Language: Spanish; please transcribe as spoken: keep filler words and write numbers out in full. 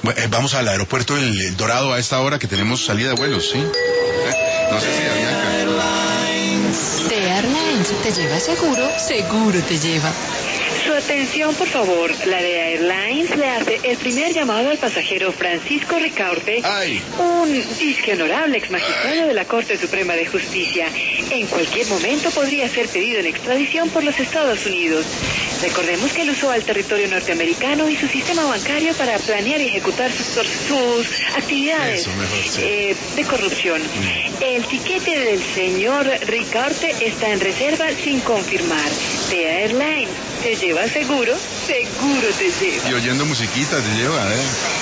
Bueno, eh, vamos al aeropuerto del El Dorado a esta hora que tenemos salida de vuelos, ¿sí? Eh, no sé si había... T Airlines te lleva seguro, seguro te lleva. Su atención, por favor. La de Airlines le hace el primer llamado al pasajero Francisco Ricaurte, Ay. un disque honorable ex magistrado de la Corte Suprema de Justicia. En cualquier momento podría ser pedido en extradición por los Estados Unidos. Recordemos que él usó al territorio norteamericano y su sistema bancario para planear y ejecutar sus, sus actividades Eso, mejor, sí. eh, de corrupción. Mm. El tiquete del señor Ricaurte está en reserva sin confirmar. T Airlines te lleva seguro, seguro te lleva. Y oyendo musiquita te lleva, ¿eh?